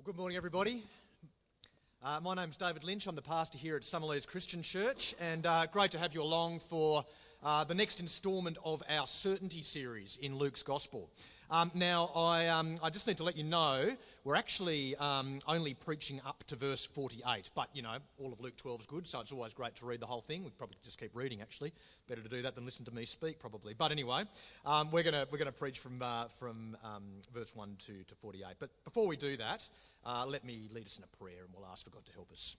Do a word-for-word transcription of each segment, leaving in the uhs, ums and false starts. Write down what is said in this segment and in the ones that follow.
Good morning, everybody. Uh, my name's David Lynch. I'm the pastor here at Summerlees Christian Church, and uh, great to have you along for uh, the next instalment of our Certainty series in Luke's Gospel. Um, now, I um, I just need to let you know, we're actually um, only preaching up to verse forty-eight, but, you know, all of Luke twelve is good, so it's always great to read the whole thing. We'd probably just keep reading, actually. Better to do that than listen to me speak, probably. But anyway, um, we're going we're gonna preach from uh, from um, verse one to, to forty-eight. But before we do that, uh, let me lead us in a prayer, and we'll ask for God to help us.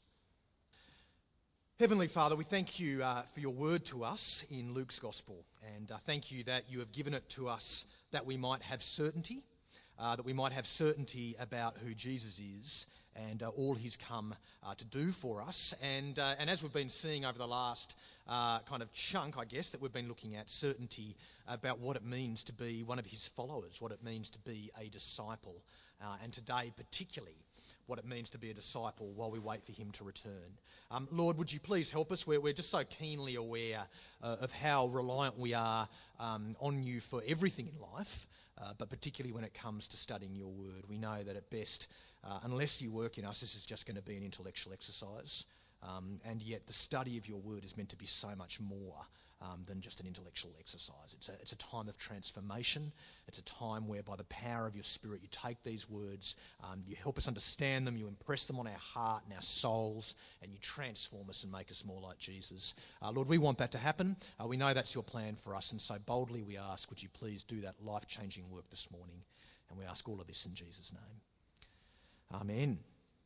Heavenly Father, we thank you uh, for your word to us in Luke's Gospel, and uh, thank you that you have given it to us that we might have certainty, uh, that we might have certainty about who Jesus is and uh, all he's come uh, to do for us. And uh, and as we've been seeing over the last uh, kind of chunk, I guess, that we've been looking at, certainty about what it means to be one of his followers, what it means to be a disciple, uh, and today particularly, what it means to be a disciple while we wait for him to return. Um, Lord, would you please help us? We're, we're just so keenly aware uh, of how reliant we are um, on you for everything in life, uh, but particularly when it comes to studying your word. We know that at best, uh, unless you work in us, this is just going to be an intellectual exercise. Um, and yet the study of your word is meant to be so much more Um, than just an intellectual exercise. It's a, it's a time of transformation. It's a time where by the power of your Spirit you take these words, um, you help us understand them, you impress them on our heart and our souls, and you transform us and make us more like Jesus. Uh, Lord, we want that to happen. Uh, we know that's your plan for us, and so boldly we ask, would you please do that life-changing work this morning? And we ask all of this in Jesus' name. Amen.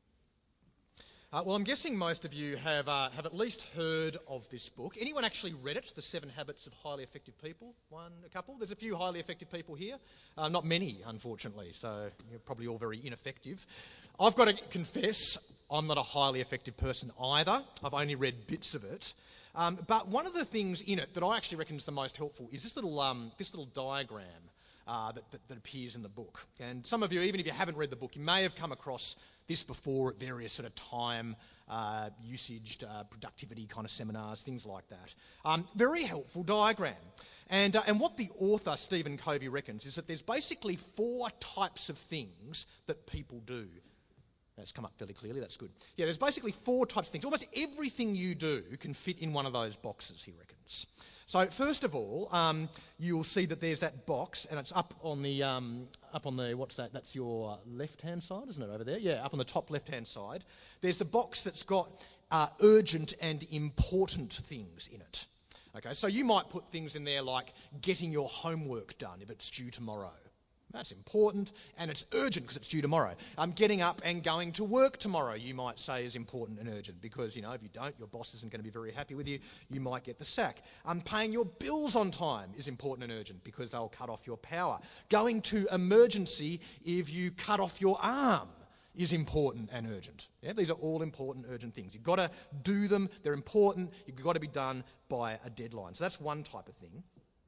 Uh, well, I'm guessing most of you have uh, have at least heard of this book. Anyone actually read it, The Seven Habits of Highly Effective People? One, a couple? There's a few highly effective people here. Uh, not many, unfortunately, so you're probably all very ineffective. I've got to confess, I'm not a highly effective person either. I've only read bits of it. Um, but one of the things in it that I actually reckon is the most helpful is this little um, this little diagram Uh, that, that, that appears in the book. And some of you, even if you haven't read the book, you may have come across this before at various sort of time uh, usaged uh, productivity kind of seminars, things like that. Um, very helpful diagram. And, uh, and what the author, Stephen Covey, reckons is that there's basically four types of things that people do. That's come up fairly clearly, that's good. Yeah, there's basically four types of things. Almost everything you do can fit in one of those boxes, he reckons. So first of all, um, you'll see that there's that box, and it's up on the, um, up on the, what's that? That's your left-hand side, isn't it, over there? Yeah, up on the top left-hand side. There's the box that's got uh, urgent and important things in it. Okay, so you might put things in there like getting your homework done if it's due tomorrow. That's important, and it's urgent because it's due tomorrow. Um, getting up and going to work tomorrow, you might say, is important and urgent because, you know, if you don't, your boss isn't going to be very happy with you. You might get the sack. Um, paying your bills on time is important and urgent because they'll cut off your power. Going to emergency if you cut off your arm is important and urgent. Yeah, these are all important, urgent things. You've got to do them. They're important. You've got to be done by a deadline. So that's one type of thing.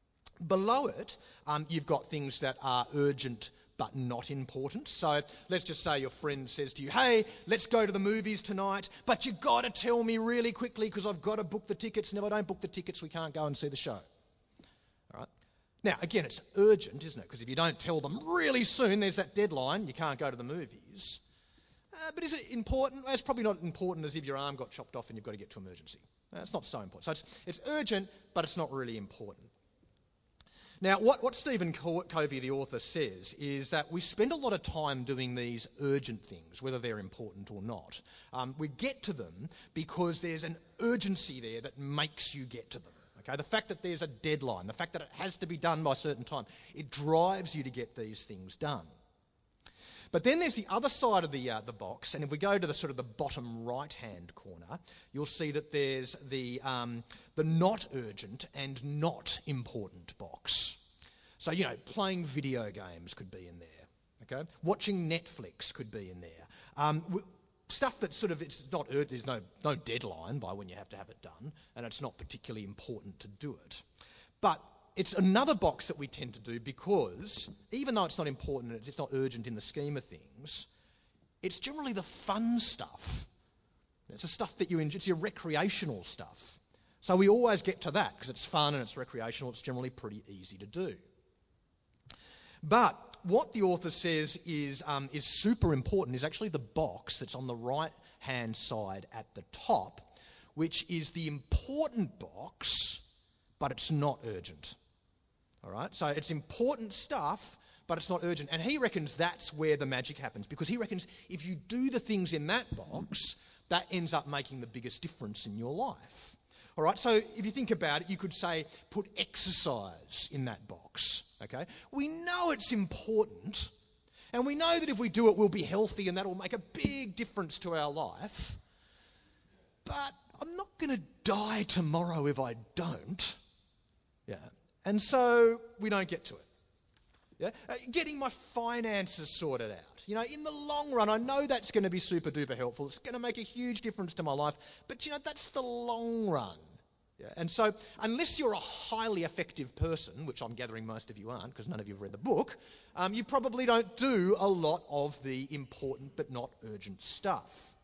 Below it, um, you've got things that are urgent but not important. So let's just say your friend says to you, hey, let's go to the movies tonight, but you've got to tell me really quickly because I've got to book the tickets, and if I don't book the tickets, we can't go and see the show. All right. Now, again, it's urgent, isn't it? Because if you don't tell them really soon, there's that deadline, you can't go to the movies. Uh, but is it important? Well, it's probably not important as if your arm got chopped off and you've got to get to emergency. Uh, it's not so important. So it's, it's urgent, but it's not really important. Now, what, what Stephen Covey, the author, says is that we spend a lot of time doing these urgent things, whether they're important or not. Um, we get to them because there's an urgency there that makes you get to them. Okay, the fact that there's a deadline, the fact that it has to be done by a certain time, it drives you to get these things done. But then there's the other side of the uh, the box, and if we go to the sort of the bottom right-hand corner, you'll see that there's the um, the not urgent and not important box. So, you know, playing video games could be in there, okay? Watching Netflix could be in there. Um, w- stuff that sort of, it's not urgent, there's no, no deadline by when you have to have it done, and it's not particularly important to do it. But it's another box that we tend to do because, even though it's not important, it's not urgent in the scheme of things, it's generally the fun stuff. It's the stuff that you enjoy, it's your recreational stuff. So we always get to that because it's fun and it's recreational, it's generally pretty easy to do. But what the author says is, um, is super important is actually the box that's on the right-hand side at the top, which is the important box, but it's not urgent. All right? So it's important stuff, but it's not urgent. And he reckons that's where the magic happens, because he reckons if you do the things in that box, that ends up making the biggest difference in your life. All right, so if you think about it, you could say, put exercise in that box, okay? We know it's important, and we know that if we do it, we'll be healthy, and that'll make a big difference to our life. But I'm not going to die tomorrow if I don't. Yeah, and so we don't get to it. Yeah? Uh, getting my finances sorted out. You know, in the long run, I know that's going to be super duper helpful. It's going to make a huge difference to my life. But, you know, that's the long run. Yeah? And so unless you're a highly effective person, which I'm gathering most of you aren't because none of you have read the book, um, you probably don't do a lot of the important but not urgent stuff.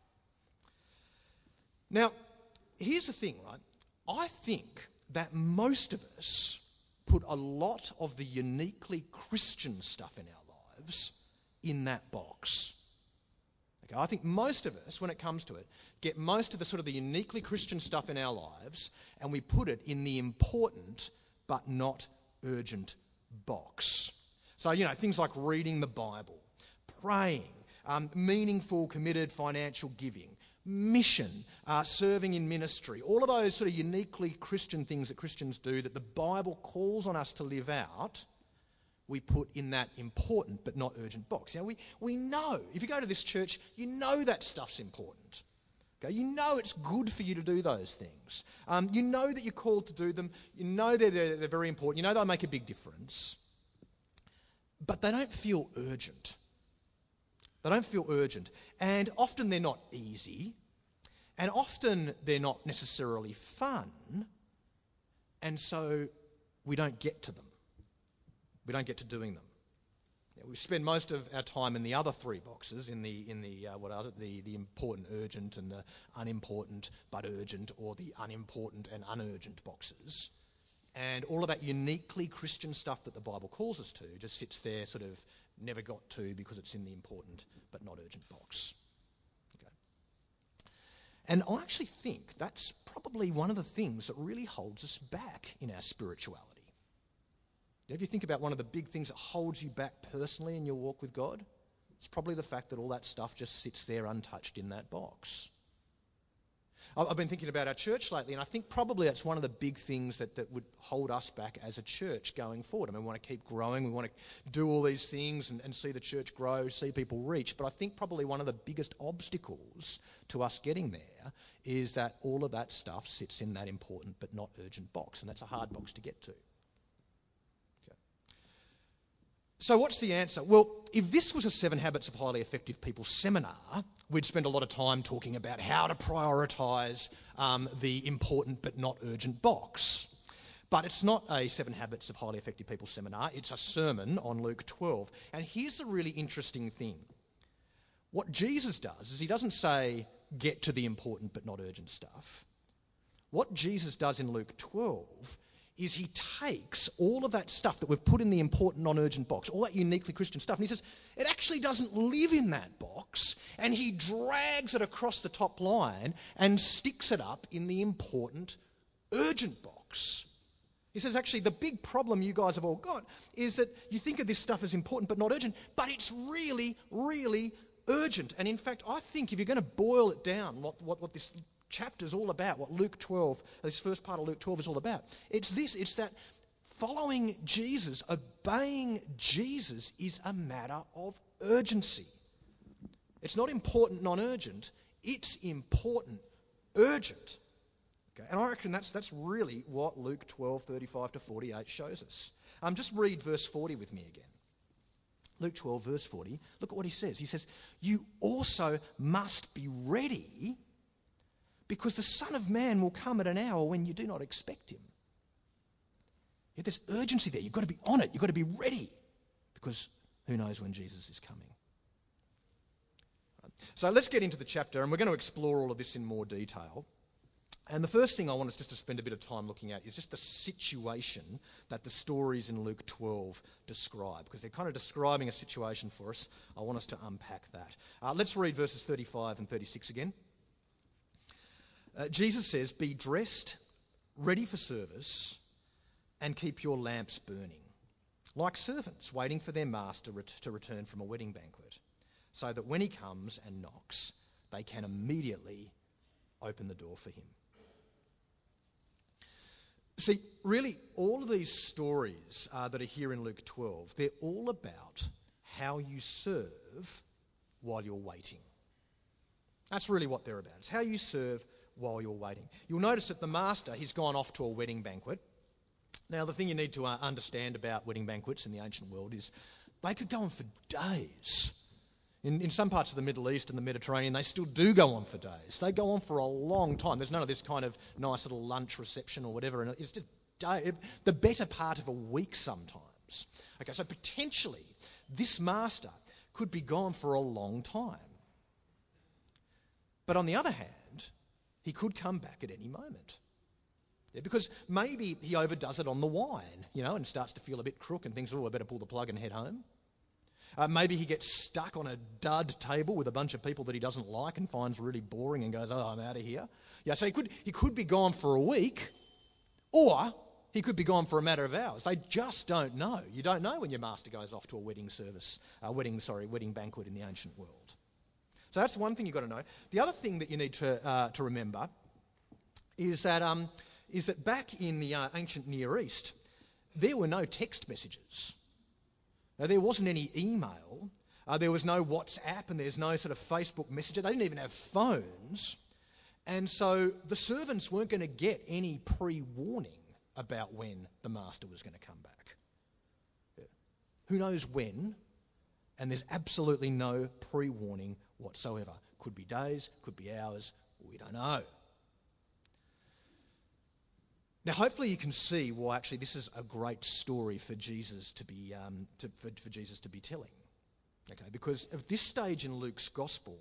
Now, here's the thing, right? I think that most of us put a lot of the uniquely Christian stuff in our lives in that box. Okay, I think most of us, when it comes to it, get most of the sort of the uniquely Christian stuff in our lives and we put it in the important but not urgent box. So, you know, things like reading the Bible, praying, um, meaningful, committed financial giving, mission, uh, serving in ministry, all of those sort of uniquely Christian things that Christians do that the Bible calls on us to live out, we put in that important but not urgent box. You know, we, we know, if you go to this church, you know that stuff's important. Okay? You know it's good for you to do those things. Um, you know that you're called to do them. You know they're, they're, they're very important. You know they'll make a big difference. But they don't feel urgent. They don't feel urgent. And often they're not easy. And often they're not necessarily fun. And so we don't get to them. We don't get to doing them. Yeah, we spend most of our time in the other three boxes, in the in the uh, what are it? The the important, urgent, and the unimportant but urgent, or the unimportant and unurgent boxes. And all of that uniquely Christian stuff that the Bible calls us to just sits there, sort of never got to because it's in the important but not urgent box. Okay. And I actually think that's probably one of the things that really holds us back in our spirituality. If you think about one of the big things that holds you back personally in your walk with God, it's probably the fact that all that stuff just sits there untouched in that box. I've been thinking about our church lately, and I think probably that's one of the big things that, that would hold us back as a church going forward. I mean, we want to keep growing, we want to do all these things and, and see the church grow, see people reach, but I think probably one of the biggest obstacles to us getting there is that all of that stuff sits in that important but not urgent box, and that's a hard box to get to. So what's the answer? Well, if this was a Seven Habits of Highly Effective People seminar, we'd spend a lot of time talking about how to prioritise um, the important but not urgent box. But it's not a Seven Habits of Highly Effective People seminar, it's a sermon on Luke twelve. And here's the really interesting thing. What Jesus does is he doesn't say, get to the important but not urgent stuff. What Jesus does in Luke twelve is he takes all of that stuff that we've put in the important, non-urgent box, all that uniquely Christian stuff, and he says, it actually doesn't live in that box, and he drags it across the top line and sticks it up in the important, urgent box. He says, actually, the big problem you guys have all got is that you think of this stuff as important but not urgent, but it's really, really urgent. And in fact, I think if you're going to boil it down, what, what, what this chapter is all about, what Luke twelve, this first part of Luke twelve is all about, it's this, it's that following Jesus, obeying Jesus is a matter of urgency. It's not important, non-urgent, it's important, urgent. Okay, and I reckon that's that's really what Luke twelve, thirty-five to forty-eight shows us. Um, just read verse forty with me again. Luke twelve, verse forty, look at what he says. He says, you also must be ready, because the Son of Man will come at an hour when you do not expect him. Yeah, there's urgency there. You've got to be on it. You've got to be ready, because who knows when Jesus is coming. Right. So let's get into the chapter, and we're going to explore all of this in more detail. And the first thing I want us just to spend a bit of time looking at is just the situation that the stories in Luke twelve describe, because they're kind of describing a situation for us. I want us to unpack that. Uh, let's read verses thirty-five and thirty-six again. Uh, Jesus says, "Be dressed, ready for service, and keep your lamps burning, like servants waiting for their master ret- to return from a wedding banquet, so that when he comes and knocks, they can immediately open the door for him." See, really, all of these stories uh, that are here in Luke twelve, they're all about how you serve while you're waiting. That's really what they're about. It's how you serve while you're waiting. You'll notice that the master, he's gone off to a wedding banquet. Now, the thing you need to uh, understand about wedding banquets in the ancient world is they could go on for days. In, in some parts of the Middle East and the Mediterranean, they still do go on for days. They go on for a long time. There's none of this kind of nice little lunch reception or whatever. And it's just day, the better part of a week sometimes. Okay, so potentially this master could be gone for a long time. But on the other hand, he could come back at any moment. Yeah, because maybe he overdoes it on the wine, you know, and starts to feel a bit crook and thinks, oh, I better pull the plug and head home. Uh, maybe he gets stuck on a dud table with a bunch of people that he doesn't like and finds really boring and goes, oh, I'm out of here. Yeah, so he could he could be gone for a week, or he could be gone for a matter of hours. They just don't know. You don't know when your master goes off to a wedding service, uh, wedding sorry, wedding banquet in the ancient world. So that's one thing you've got to know. The other thing that you need to uh, to remember is that um, is that back in the uh, ancient Near East, there were no text messages. Now, there wasn't any email, uh, there was no WhatsApp, and there's no sort of Facebook Messenger. They didn't even have phones. And so the servants weren't going to get any pre-warning about when the master was going to come back. Yeah. Who knows when? And there's absolutely no pre-warning whatsoever. Could be days, could be hours, we don't know. Now, hopefully you can see why actually this is a great story for Jesus to be um, to, for, for Jesus to be telling. Okay, because at this stage in Luke's gospel,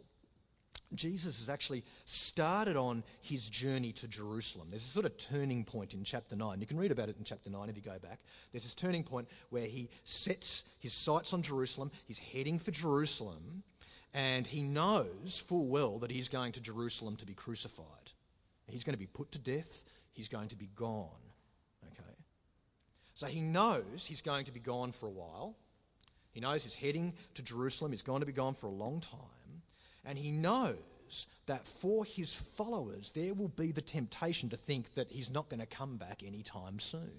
Jesus has actually started on his journey to Jerusalem. There's a sort of turning point in chapter nine. You can read about it in chapter nine if you go back. There's this turning point where he sets his sights on Jerusalem. He's heading for Jerusalem, and he knows full well that he's going to Jerusalem to be crucified. He's going to be put to death. He's going to be gone, okay? So he knows he's going to be gone for a while. He knows he's heading to Jerusalem. He's going to be gone for a long time. And he knows that for his followers, there will be the temptation to think that he's not going to come back anytime soon.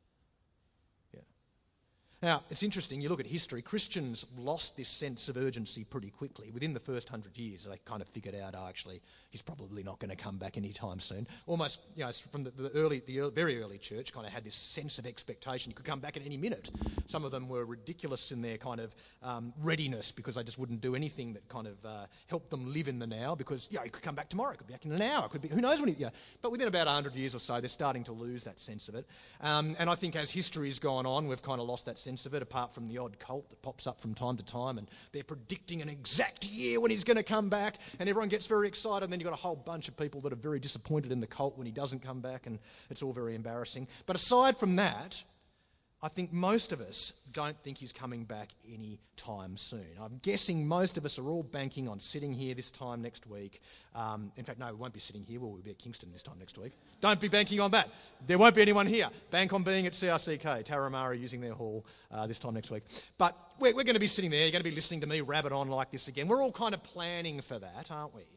Yeah. Now, it's interesting, you look at history, Christians lost this sense of urgency pretty quickly. Within the first hundred years, they kind of figured out, oh, actually, he's probably not going to come back anytime soon. Almost, you know, from the, the early, the early, very early church kind of had this sense of expectation. He could come back at any minute. Some of them were ridiculous in their kind of um, readiness because they just wouldn't do anything that kind of uh, helped them live in the now because, yeah, he could come back tomorrow, he could be back in an hour, could be, who knows when he, yeah. But within about one hundred years or so, they're starting to lose that sense of it. Um, and I think as history's gone on, we've kind of lost that sense of it, apart from the odd cult that pops up from time to time, and they're predicting an exact year when he's going to come back, and everyone gets very excited, and then you've got a whole bunch of people that are very disappointed in the cult when he doesn't come back, and it's all very embarrassing. But aside from that, I think most of us don't think he's coming back any time soon. I'm guessing most of us are all banking on sitting here this time next week. Um, in fact, no, we won't be sitting here. We'll be at Kingston this time next week. Don't be banking on that. There won't be anyone here. Bank on being at C R C K, Taramara using their hall uh, this time next week. But we're, we're going to be sitting there. You're going to be listening to me rabbit on like this again. We're all kind of planning for that, aren't we?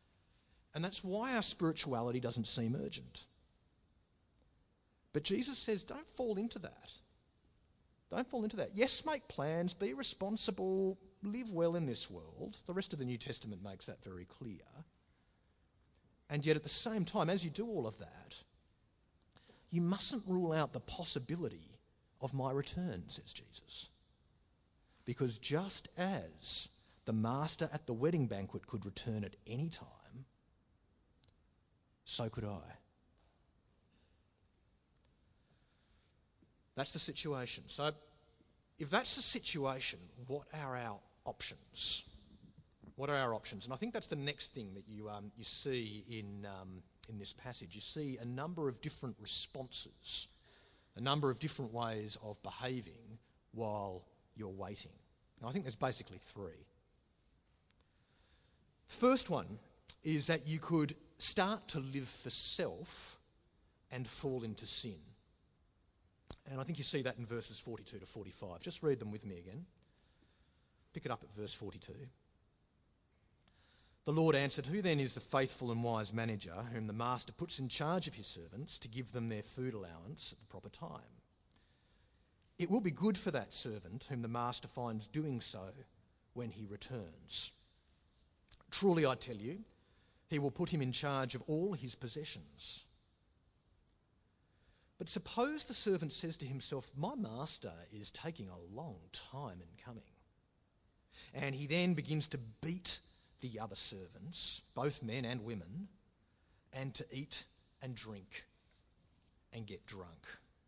And that's why our spirituality doesn't seem urgent. But Jesus says, don't fall into that. Don't fall into that. Yes, make plans, be responsible, live well in this world. The rest of the New Testament makes that very clear. And yet at the same time, as you do all of that, you mustn't rule out the possibility of my return, says Jesus. Because just as the master at the wedding banquet could return at any time, so could I. That's the situation. So if that's the situation, what are our options? What are our options? And I think that's the next thing that you um, you see in um, in this passage. You see a number of different responses, a number of different ways of behaving while you're waiting. And I think there's basically three. The first one is that you could start to live for self and fall into sin. And I think you see that in verses forty-two to forty-five. Just read them with me again. Pick it up at verse forty-two. The Lord answered, "Who then is the faithful and wise manager whom the master puts in charge of his servants to give them their food allowance at the proper time? It will be good for that servant whom the master finds doing so when he returns. Truly I tell you, he will put him in charge of all his possessions. But suppose the servant says to himself, 'My master is taking a long time in coming.' And he then begins to beat the other servants, both men and women, and to eat and drink and get drunk."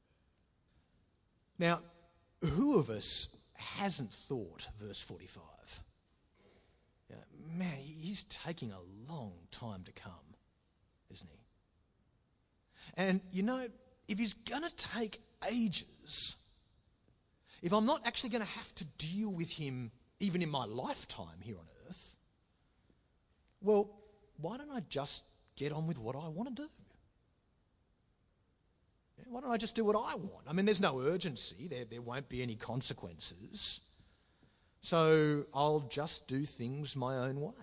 Now, who of us hasn't thought, verse forty-five, yeah, man, he's taking a long time to come, isn't he? And, you know, if he's going to take ages, if I'm not actually going to have to deal with him even in my lifetime here on earth, well, why don't I just get on with what I want to do? Yeah, why don't I just do what I want? I mean, there's no urgency. There, there won't be any consequences. So I'll just do things my own way.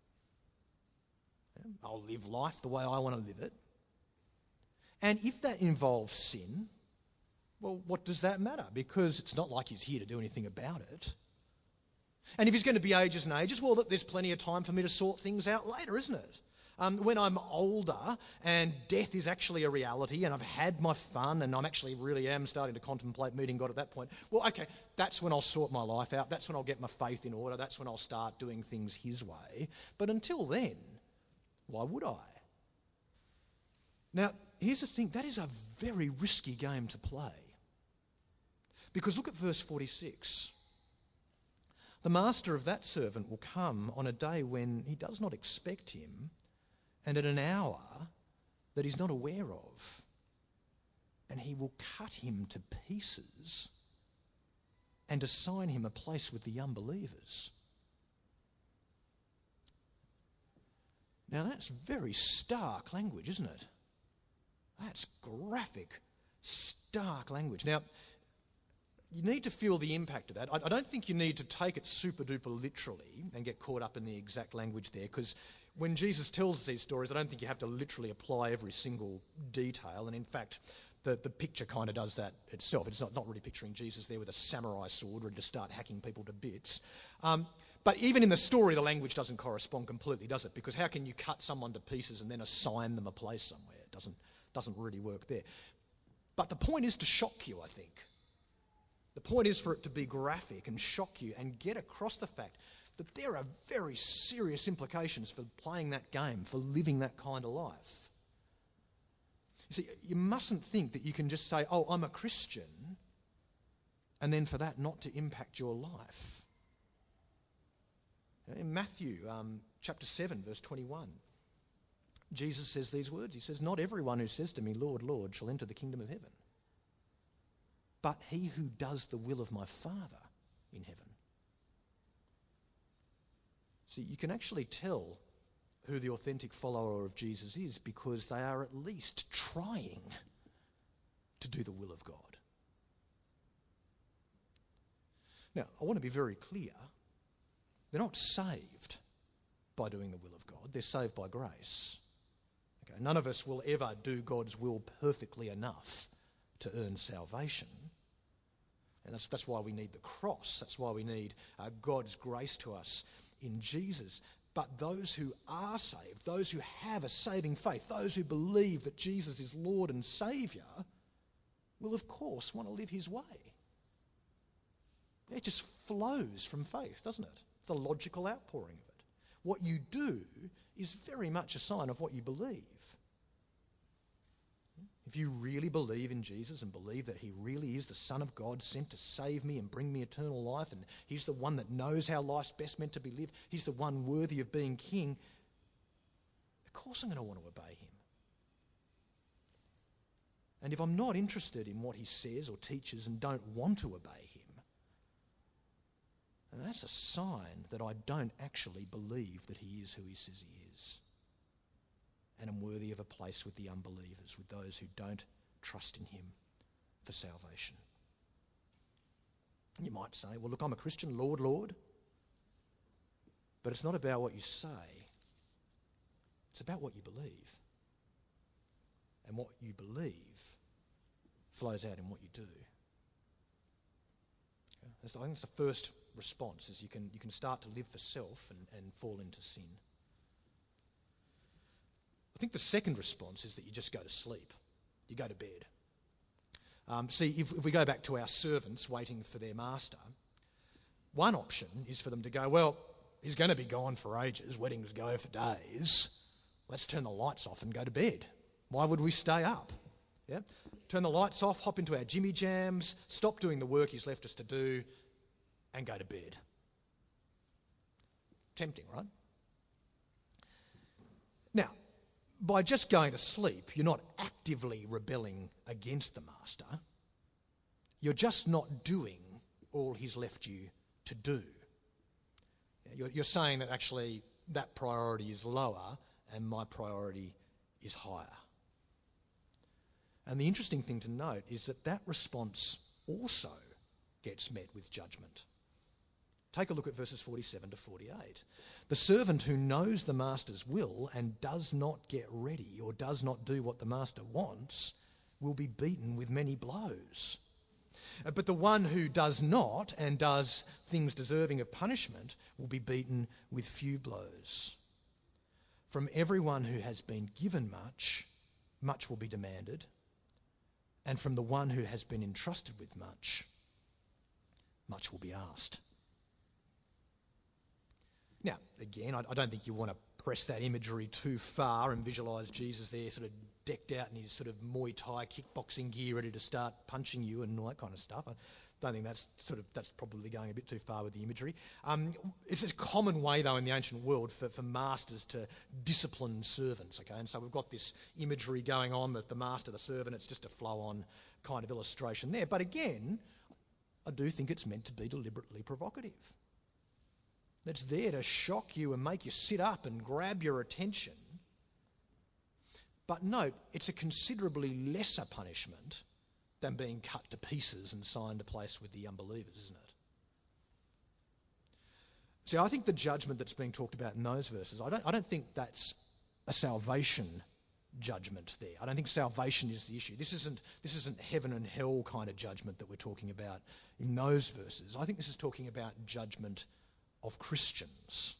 Yeah, I'll live life the way I want to live it. And if that involves sin, well, what does that matter? Because it's not like he's here to do anything about it. And if he's going to be ages and ages, well, there's plenty of time for me to sort things out later, isn't it? Um, when I'm older and death is actually a reality and I've had my fun and I'm actually really am starting to contemplate meeting God at that point, well, okay, that's when I'll sort my life out. That's when I'll get my faith in order. That's when I'll start doing things his way. But until then, why would I? Now, here's the thing. That is a very risky game to play. Because look at verse forty-six. The master of that servant will come on a day when he does not expect him and at an hour that he's not aware of, and he will cut him to pieces and assign him a place with the unbelievers. Now that's very stark language, isn't it? That's graphic, stark language. Now, you need to feel the impact of that. I, I don't think you need to take it super duper literally and get caught up in the exact language there, because when Jesus tells us these stories, I don't think you have to literally apply every single detail. And in fact, the, the picture kind of does that itself. It's not, not really picturing Jesus there with a samurai sword ready to start hacking people to bits. Um, but even in the story, the language doesn't correspond completely, does it? Because how can you cut someone to pieces and then assign them a place somewhere? It doesn't, doesn't really work there. But the point is to shock you, I think. The point is for it to be graphic and shock you and get across the fact that there are very serious implications for playing that game, for living that kind of life. You see, you mustn't think that you can just say, oh, I'm a Christian, and then for that not to impact your life. In Matthew um, chapter seven, verse twenty-one, Jesus says these words. He says, "Not everyone who says to me, 'Lord, Lord,' shall enter the kingdom of heaven, but he who does the will of my Father in heaven." See, you can actually tell who the authentic follower of Jesus is because they are at least trying to do the will of God. Now, I want to be very clear. They're not saved by doing the will of God. They're saved by grace. Okay, none of us will ever do God's will perfectly enough to earn salvation. And that's, that's why we need the cross. That's why we need uh, God's grace to us in Jesus. But those who are saved, those who have a saving faith, those who believe that Jesus is Lord and Saviour, will of course want to live his way. It just flows from faith, doesn't it? It's a logical outpouring of it. What you do is very much a sign of what you believe. If you really believe in Jesus and believe that he really is the Son of God sent to save me and bring me eternal life, and he's the one that knows how life's best meant to be lived, he's the one worthy of being king, of course I'm going to want to obey him. and if I'm not interested in what he says or teaches and don't want to obey him, and that's a sign that I don't actually believe that he is who he says he is. And I'm worthy of a place with the unbelievers, with those who don't trust in him for salvation. You might say, well, look, I'm a Christian, Lord, Lord. But it's not about what you say. It's about what you believe. And what you believe flows out in what you do. Okay? That's, I think that's the first response, is you can, you can start to live for self and, and fall into sin. I think the second response is that you just go to sleep. You go to bed. Um, see, if, if we go back to our servants waiting for their master, one option is for them to go, well, he's going to be gone for ages, weddings go for days, let's turn the lights off and go to bed. Why would we stay up? Yeah? Turn the lights off, hop into our Jimmy Jams, stop doing the work he's left us to do, and go to bed. Tempting, right? Now, by just going to sleep, you're not actively rebelling against the master. You're just not doing all he's left you to do. You're, you're saying that actually that priority is lower and my priority is higher. And the interesting thing to note is that that response also gets met with judgment. Take a look at verses forty-seven to forty-eight. The servant who knows the master's will and does not get ready or does not do what the master wants will be beaten with many blows. But the one who does not and does things deserving of punishment will be beaten with few blows. From everyone who has been given much, much will be demanded. And from the one who has been entrusted with much, much will be asked. Now, again, I, I don't think you want to press that imagery too far and visualise Jesus there sort of decked out in his sort of Muay Thai kickboxing gear, ready to start punching you and all that kind of stuff. I don't think that's sort of that's probably going a bit too far with the imagery. Um, it's a common way, though, in the ancient world for, for masters to discipline servants, okay? And so we've got this imagery going on that the master, the servant, it's just a flow-on kind of illustration there. But again, I do think it's meant to be deliberately provocative. It's there to shock you and make you sit up and grab your attention. But note, it's a considerably lesser punishment than being cut to pieces and signed a place with the unbelievers, isn't it? See, I think the judgment that's being talked about in those verses, I don't, I don't think that's a salvation judgment there. I don't think salvation is the issue. This isn't, this isn't heaven and hell kind of judgment that we're talking about in those verses. I think this is talking about judgment of Christians.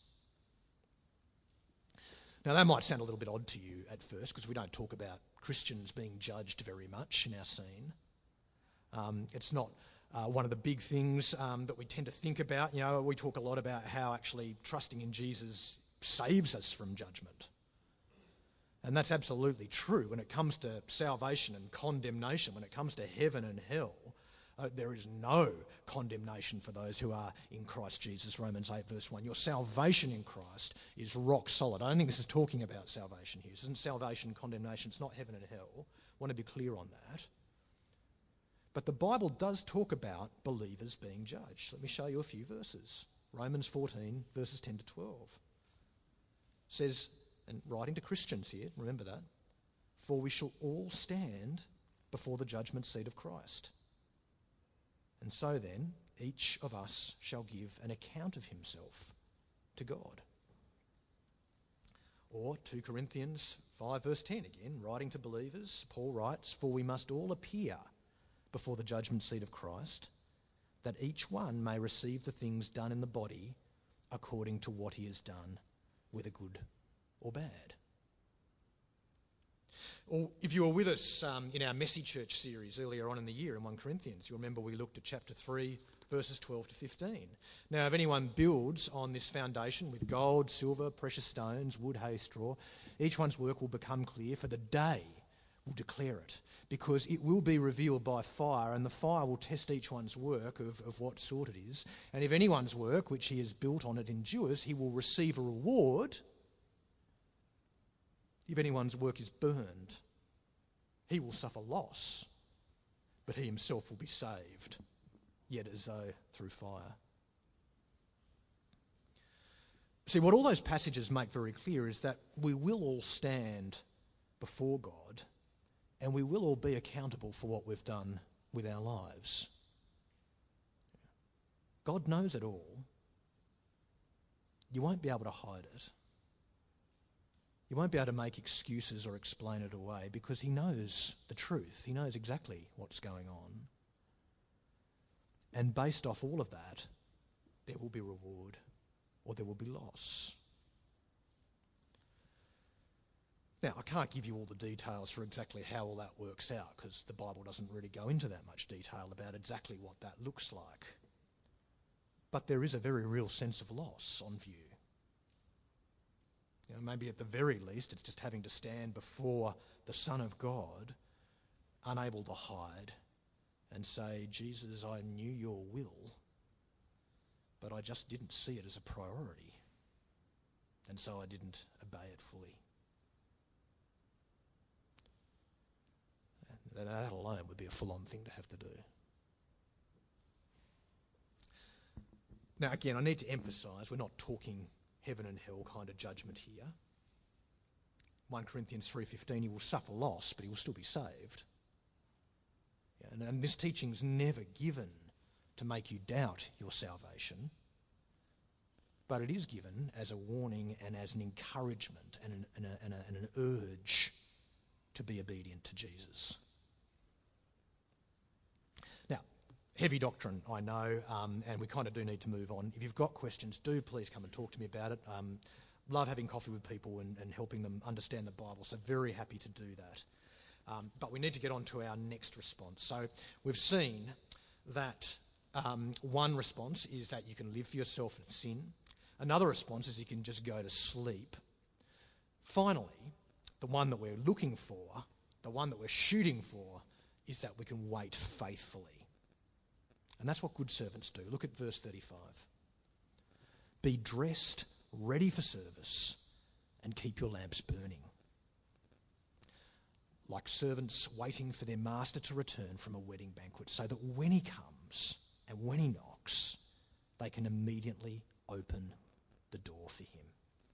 Now, that might sound a little bit odd to you at first because we don't talk about Christians being judged very much in our scene. Um, it's not uh, one of the big things um, that we tend to think about. You know, we talk a lot about how actually trusting in Jesus saves us from judgment. And that's absolutely true when it comes to salvation and condemnation, when it comes to heaven and hell. Uh, there is no condemnation for those who are in Christ Jesus, Romans eight verse one. Your salvation in Christ is rock solid. I don't think this is talking about salvation here. This isn't salvation, condemnation. It's not heaven and hell. I want to be clear on that. But the Bible does talk about believers being judged. Let me show you a few verses. Romans fourteen verses ten to twelve. It says, and writing to Christians here, remember that, for we shall all stand before the judgment seat of Christ. And so then, each of us shall give an account of himself to God. Or two Corinthians five verse ten again, writing to believers, Paul writes, for we must all appear before the judgment seat of Christ, that each one may receive the things done in the body according to what he has done, whether good or bad. Or if you were with us um, in our Messy Church series earlier on in the year in First Corinthians, you remember we looked at chapter three, verses twelve to fifteen. Now, if anyone builds on this foundation with gold, silver, precious stones, wood, hay, straw, each one's work will become clear, for the day will declare it, because it will be revealed by fire, and the fire will test each one's work of, of what sort it is. And if anyone's work, which he has built on it, endures, he will receive a reward. If anyone's work is burned, He will suffer loss, but he himself will be saved, yet as though through fire. See, what all those passages make very clear is that we will all stand before God and we will all be accountable for what we've done with our lives. God knows it all. You won't be able to hide it. You won't be able to make excuses or explain it away because he knows the truth. He knows exactly what's going on. And based off all of that, there will be reward or there will be loss. Now, I can't give you all the details for exactly how all that works out because the Bible doesn't really go into that much detail about exactly what that looks like. But there is a very real sense of loss on view. You know, maybe at the very least it's just having to stand before the Son of God, unable to hide, and say, Jesus, I knew your will, but I just didn't see it as a priority, and so I didn't obey it fully. That alone would be a full-on thing to have to do. Now, again, I need to emphasise we're not talking heaven and hell kind of judgment here. First Corinthians three fifteen, he will suffer loss, but he will still be saved. Yeah, and, and this teaching's never given to make you doubt your salvation, but it is given as a warning and as an encouragement and an, and a, and a, and an urge to be obedient to Jesus. Now, heavy doctrine, I know, um, and we kind of do need to move on. If you've got questions, do please come and talk to me about it. Um, love having coffee with people and, and helping them understand the Bible, so very happy to do that. Um, but we need to get on to our next response. So we've seen that um, one response is that you can live for yourself in sin. Another response is you can just go to sleep. Finally, the one that we're looking for, the one that we're shooting for, is that we can wait faithfully. And that's what good servants do. Look at verse thirty-five. Be dressed, ready for service, and keep your lamps burning. Like servants waiting for their master to return from a wedding banquet, so that when he comes and when he knocks, they can immediately open the door for him.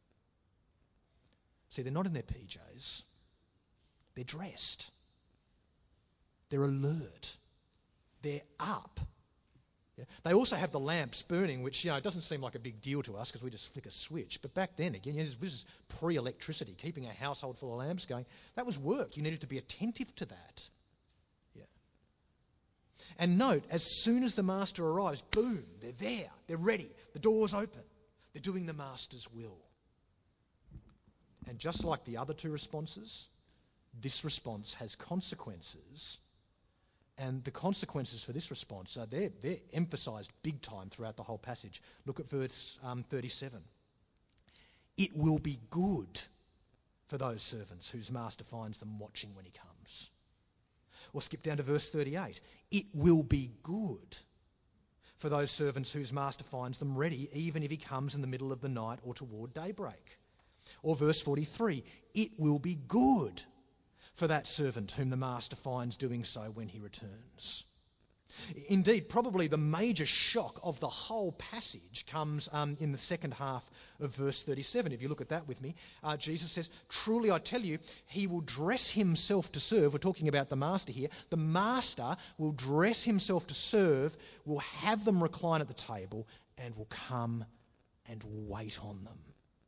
See, they're not in their P Js. They're dressed. They're alert. They're up. Yeah. They also have the lamps burning, which, you know, it doesn't seem like a big deal to us because we just flick a switch. But back then, again, this is pre-electricity, keeping a household full of lamps going. That was work. You needed to be attentive to that. Yeah. And note, as soon as the master arrives, boom, they're there. They're ready. The door's open. They're doing the master's will. And just like the other two responses, this response has consequences. And the consequences for this response, are they're, they're emphasised big time throughout the whole passage. Look at verse um, thirty-seven. It will be good for those servants whose master finds them watching when he comes. Or skip down to verse thirty-eight. It will be good for those servants whose master finds them ready, even if he comes in the middle of the night or toward daybreak. Or verse forty-three. It will be good for that servant whom the master finds doing so when he returns. Indeed, probably the major shock of the whole passage comes um, in the second half of verse thirty-seven. If you look at that with me, uh, Jesus says, truly I tell you, he will dress himself to serve. We're talking about the master here. The master will dress himself to serve, will have them recline at the table, and will come and wait on them.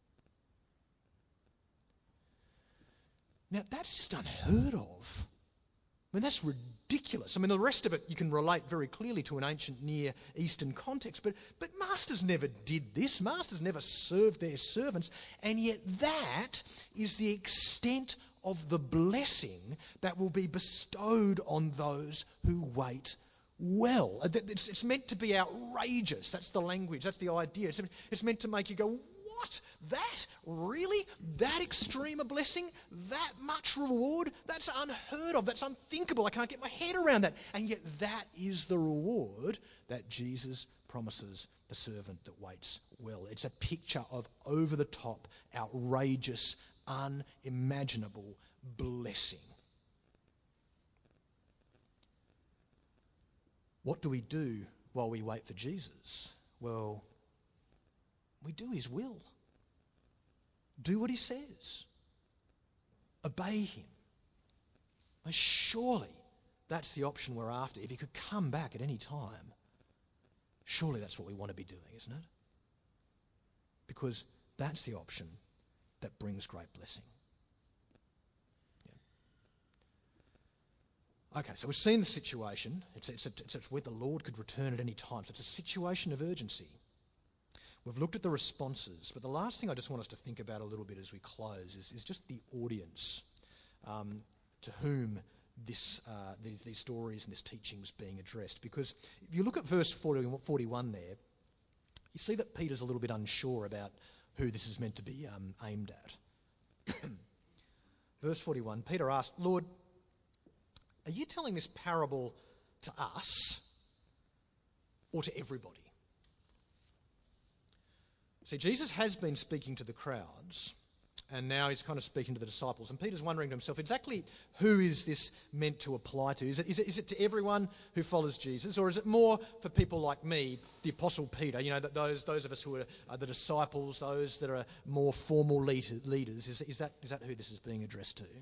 Now, that's just unheard of. I mean, that's ridiculous. I mean, the rest of it you can relate very clearly to an ancient Near Eastern context, but, but masters never did this. Masters never served their servants, and yet that is the extent of the blessing that will be bestowed on those who wait well. It's, it's meant to be outrageous. That's the language. That's the idea. It's, it's meant to make you go, what? That? Really? That extreme a blessing? That much reward? That's unheard of. That's unthinkable. I can't get my head around that. And yet that is the reward that Jesus promises the servant that waits well. It's a picture of over-the-top, outrageous, unimaginable blessing. What do we do while we wait for Jesus? Well, we do his will. Do what he says. Obey him. Well, surely that's the option we're after. If he could come back at any time, surely that's what we want to be doing, isn't it? Because that's the option that brings great blessing. Yeah. Okay, so we've seen the situation. It's, it's, it's, it's where the Lord could return at any time. So it's a situation of urgency. We've looked at the responses, but the last thing I just want us to think about a little bit as we close is, is just the audience um, to whom this, uh, these, these stories and this teaching is being addressed. Because if you look at verse forty, forty-one there, you see that Peter's a little bit unsure about who this is meant to be um, aimed at. Verse forty-one, Peter asked, "Lord, are you telling this parable to us or to everybody?" See, Jesus has been speaking to the crowds, and now he's kind of speaking to the disciples. And Peter's wondering to himself, exactly who is this meant to apply to? Is it, is it, is it to everyone who follows Jesus, or is it more for people like me, the Apostle Peter, you know, that those those of us who are, are the disciples, those that are more formal leaders? Is, is, that, is that who this is being addressed to?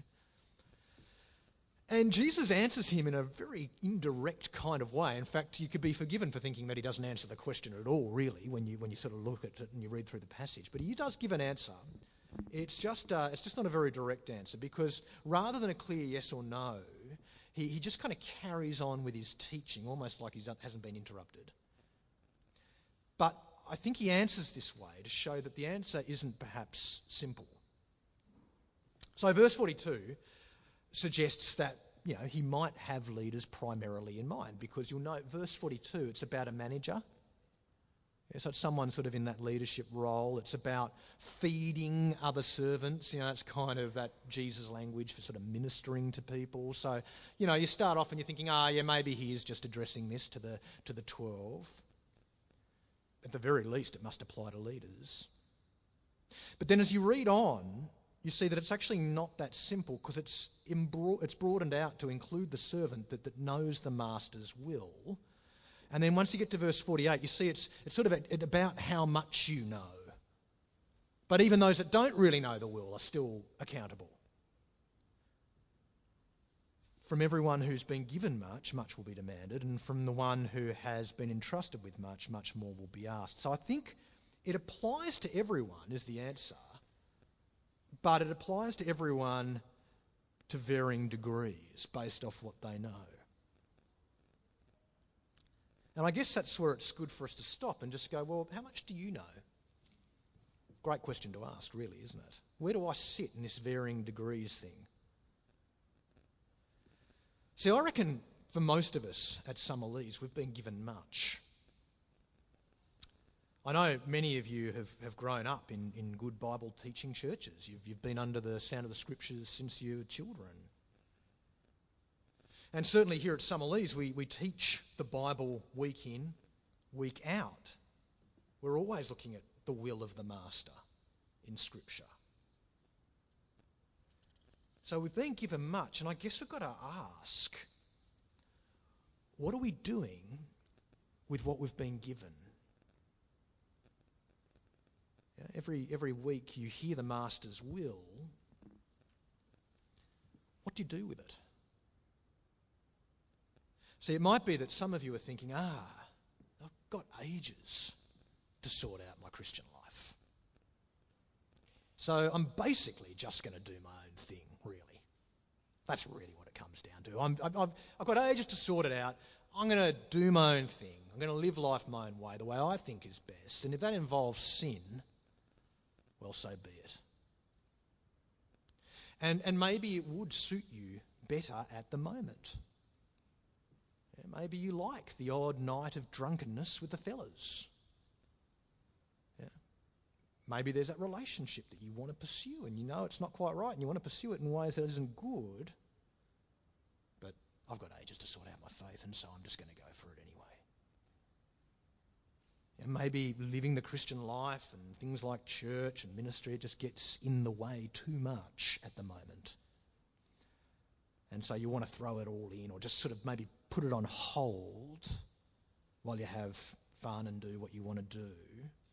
And Jesus answers him in a very indirect kind of way. In fact, you could be forgiven for thinking that he doesn't answer the question at all, really, when you when you sort of look at it and you read through the passage. But he does give an answer. It's just uh, it's just not a very direct answer, because rather than a clear yes or no, he, he just kind of carries on with his teaching, almost like he hasn't been interrupted. But I think he answers this way to show that the answer isn't perhaps simple. So verse forty-two suggests that, you know, he might have leaders primarily in mind, because you'll note verse forty-two, it's about a manager. Yeah, so it's someone sort of in that leadership role. It's about feeding other servants. You know, it's kind of that Jesus language for sort of ministering to people. So, you know, you start off and you're thinking, ah, yeah, maybe he is just addressing this to the to the twelve. At the very least, it must apply to leaders. But then as you read on, you see that it's actually not that simple, because it's embro- it's broadened out to include the servant that, that knows the master's will. And then once you get to verse forty-eight, you see it's, it's sort of a, it about how much you know. But even those that don't really know the will are still accountable. From everyone who's been given much, much will be demanded, and from the one who has been entrusted with much, much more will be asked. So I think it applies to everyone is the answer. But it applies to everyone to varying degrees based off what they know. And I guess that's where it's good for us to stop and just go, well, how much do you know? Great question to ask, really, isn't it? Where do I sit in this varying degrees thing? See, I reckon for most of us at Summerlees, we've been given much. I know many of you have, have grown up in, in good Bible teaching churches. You've, you've been under the sound of the scriptures since you were children. And certainly here at Summerlees, we, we teach the Bible week in, week out. We're always looking at the will of the Master in Scripture. So we've been given much, and I guess we've got to ask, what are we doing with what we've been given? Every, every week you hear the Master's will. What do you do with it? See, it might be that some of you are thinking, ah, I've got ages to sort out my Christian life. So I'm basically just going to do my own thing, really. That's really what it comes down to. I'm, I've, I've, I've got ages to sort it out. I'm going to do my own thing. I'm going to live life my own way, the way I think is best. And if that involves sin, well, so be it. And, and maybe it would suit you better at the moment. Yeah, maybe you like the odd night of drunkenness with the fellas. Yeah. Maybe there's that relationship that you want to pursue and you know it's not quite right and you want to pursue it in ways that isn't good. But I've got ages to sort out my faith, and so I'm just going to go for it anyway. And maybe living the Christian life and things like church and ministry just gets in the way too much at the moment. And so you want to throw it all in, or just sort of maybe put it on hold while you have fun and do what you want to do.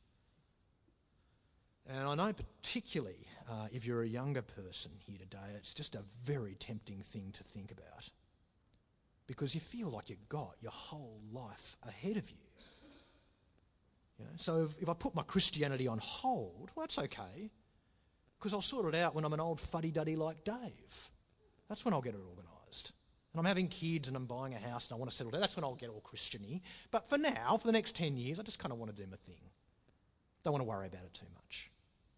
And I know particularly uh, if you're a younger person here today, it's just a very tempting thing to think about, because you feel like you've got your whole life ahead of you. You know, so if, if I put my Christianity on hold, well, that's okay, because I'll sort it out when I'm an old fuddy-duddy like Dave. That's when I'll get it organised. And I'm having kids and I'm buying a house and I want to settle down. That's when I'll get all Christian-y. But for now, for the next ten years, I just kind of want to do my thing. Don't want to worry about it too much.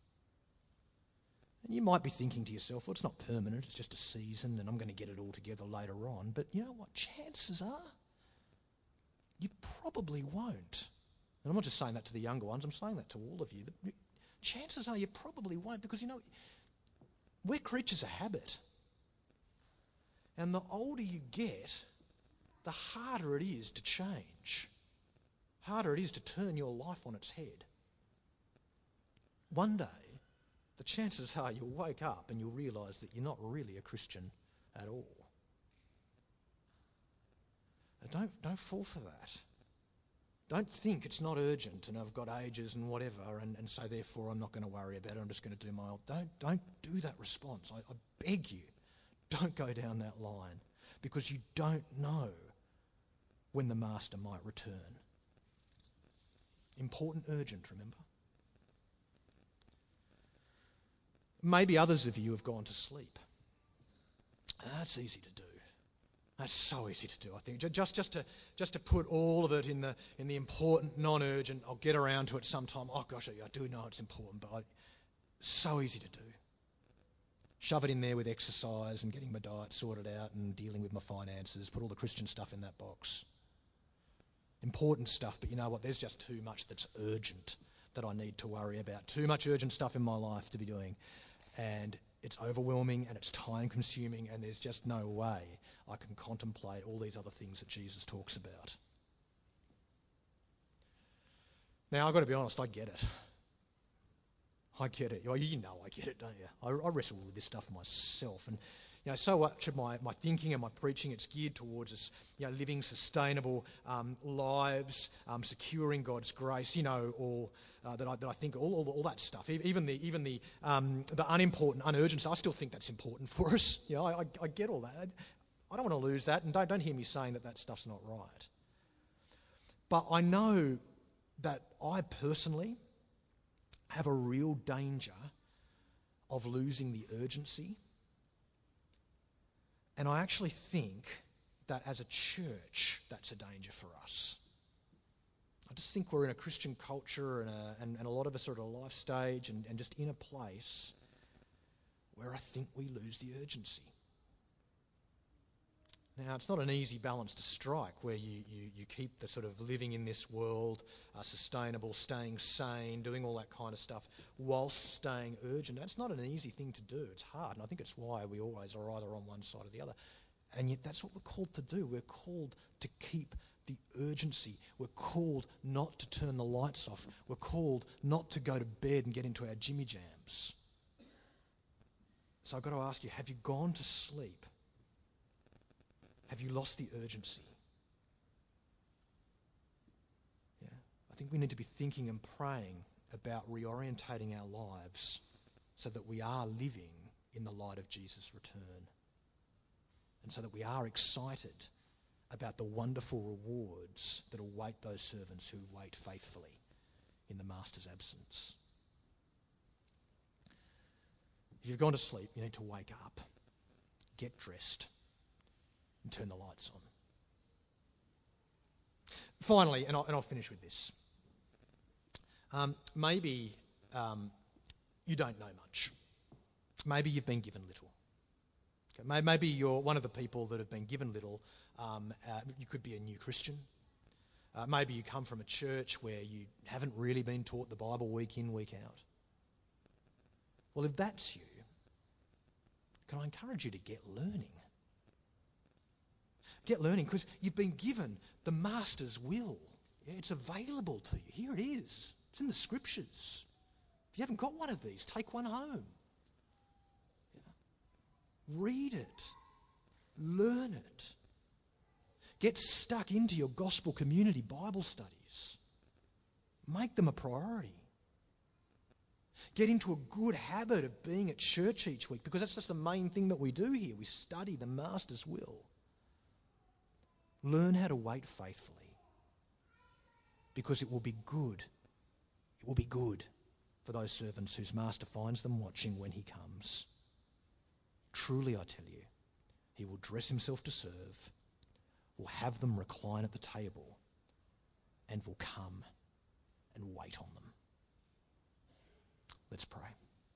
And you might be thinking to yourself, well, it's not permanent, it's just a season and I'm going to get it all together later on. But you know what? Chances are you probably won't. And I'm not just saying that to the younger ones, I'm saying that to all of you. The chances are you probably won't, because, you know, we're creatures of habit. And the older you get, the harder it is to change. Harder it is to turn your life on its head. One day, the chances are you'll wake up and you'll realise that you're not really a Christian at all. And don't, don't fall for that. Don't think it's not urgent and I've got ages and whatever, and, and so therefore I'm not going to worry about it, I'm just going to do my old... Don't, don't do that response. I, I beg you, don't go down that line, because you don't know when the master might return. Important, urgent, remember? Maybe others of you have gone to sleep. That's easy to do. That's so easy to do, I think. Just, just, to, just to put all of it in the, in the important, non-urgent, I'll get around to it sometime. Oh gosh, I do know it's important, but I, so easy to do. Shove it in there with exercise and getting my diet sorted out and dealing with my finances. Put all the Christian stuff in that box. Important stuff, but you know what? There's just too much that's urgent that I need to worry about. Too much urgent stuff in my life to be doing. And it's overwhelming and it's time-consuming, and there's just no way I can contemplate all these other things that Jesus talks about. Now, I've got to be honest, I get it. I get it. Well, you know I get it, don't you? I, I wrestle with this stuff myself. And, you know, so much of my, my thinking and my preaching, it's geared towards us, you know, living sustainable um, lives, um, securing God's grace, you know, all uh, that I that I think all all, all that stuff, even the even the um, the unimportant, unurgent stuff. I still think that's important for us. You know, I, I, I get all that. I, I don't want to lose that, and don't don't hear me saying that that stuff's not right. But I know that I personally have a real danger of losing the urgency. And I actually think that as a church, that's a danger for us. I just think we're in a Christian culture and a, and, and a lot of us are at a life stage and, and just in a place where I think we lose the urgency. Now, it's not an easy balance to strike where you, you, you keep the sort of living in this world, uh, sustainable, staying sane, doing all that kind of stuff, whilst staying urgent. That's not an easy thing to do. It's hard, and I think it's why we always are either on one side or the other. And yet that's what we're called to do. We're called to keep the urgency. We're called not to turn the lights off. We're called not to go to bed and get into our jimmy jams. So I've got to ask you, have you gone to sleep? Have you lost the urgency? Yeah, I think we need to be thinking and praying about reorientating our lives so that we are living in the light of Jesus' return, and so that we are excited about the wonderful rewards that await those servants who wait faithfully in the Master's absence. If you've gone to sleep, you need to wake up, get dressed, and turn the lights on. Finally, and I'll, and I'll finish with this. Um, maybe um, you don't know much. Maybe you've been given little. Okay, maybe you're one of the people that have been given little. Um, uh, you could be a new Christian. Uh, maybe you come from a church where you haven't really been taught the Bible week in, week out. Well, if that's you, can I encourage you to get learning? Get learning, because you've been given the Master's will. It's available to you. Here it is. It's in the Scriptures. If you haven't got one of these, take one home. Yeah. Read it. Learn it. Get stuck into your gospel community Bible studies. Make them a priority. Get into a good habit of being at church each week, because that's just the main thing that we do here. We study the Master's will. Learn how to wait faithfully, because it will be good. It will be good for those servants whose master finds them watching when he comes. Truly, I tell you, he will dress himself to serve, will have them recline at the table, and will come and wait on them. Let's pray.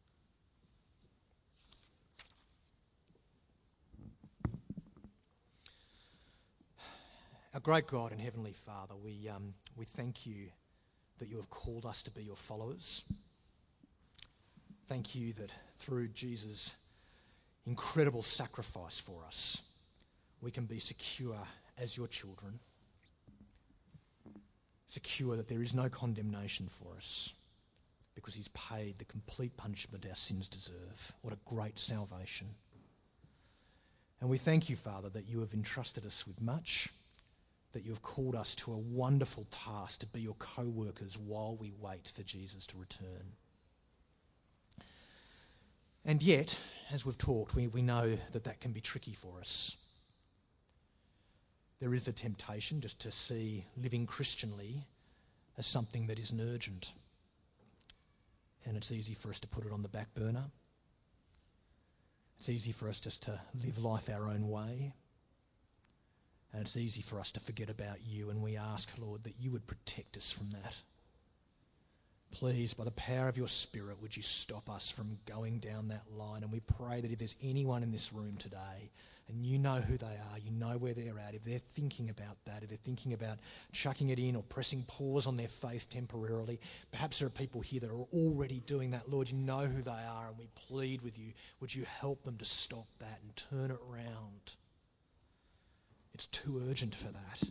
Our great God and Heavenly Father, we, um, we thank you that you have called us to be your followers. Thank you that through Jesus' incredible sacrifice for us, we can be secure as your children. Secure that there is no condemnation for us, because he's paid the complete punishment our sins deserve. What a great salvation. And we thank you, Father, that you have entrusted us with much, that you have called us to a wonderful task to be your co-workers while we wait for Jesus to return. And yet, as we've talked, we, we know that that can be tricky for us. There is the temptation just to see living Christianly as something that isn't urgent. And it's easy for us to put it on the back burner. It's easy for us just to live life our own way. And it's easy for us to forget about you, and we ask, Lord, that you would protect us from that. Please, by the power of your Spirit, would you stop us from going down that line? And we pray that if there's anyone in this room today, and you know who they are, you know where they're at, if they're thinking about that, if they're thinking about chucking it in or pressing pause on their faith temporarily, perhaps there are people here that are already doing that. Lord, you know who they are, and we plead with you, would you help them to stop that and turn it round? It's too urgent for that.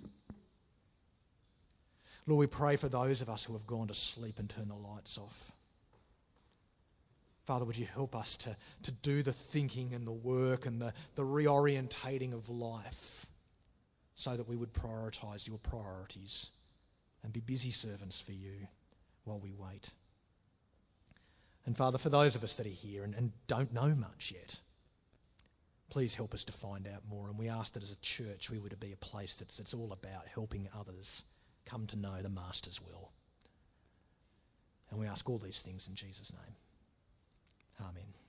Lord, we pray for those of us who have gone to sleep and turned the lights off. Father, would you help us to, to do the thinking and the work and the, the reorientating of life so that we would prioritise your priorities and be busy servants for you while we wait. And Father, for those of us that are here and, and don't know much yet, please help us to find out more. And we ask that as a church we would be a place that's, that's all about helping others come to know the Master's will. And we ask all these things in Jesus' name. Amen.